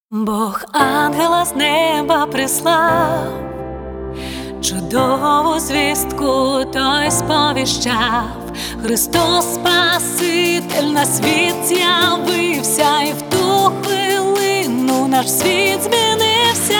Бог ангела з неба прислав, чудову звістку той сповіщав. Христос Спаситель на світ з'явився, і в ту хвилину наш світ змінився.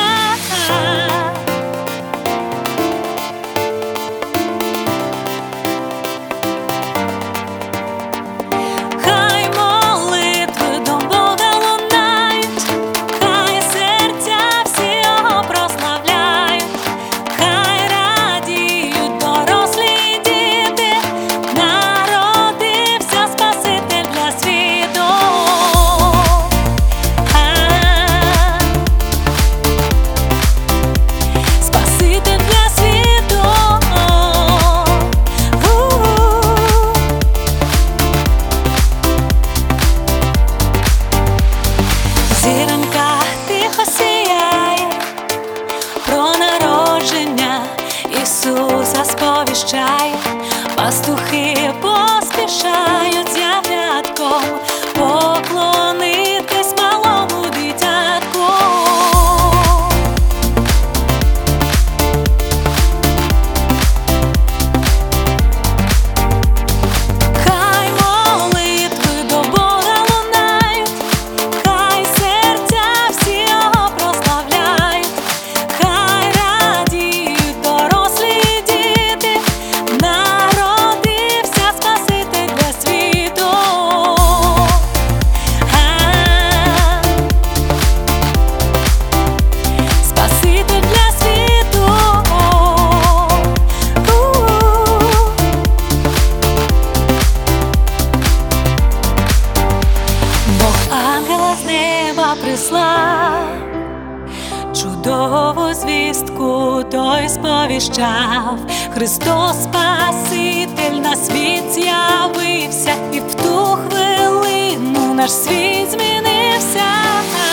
Ісуса сповіщає, пастухи поспішають з ягнятком поклонитись малому дитятку. Хай молитви до Бога лунають, хай серця всі його прославляють, хай радіють дорослі. Прислав чудову звістку той сповіщав. Христос Спаситель на світ з'явився, і в ту хвилину наш світ змінився.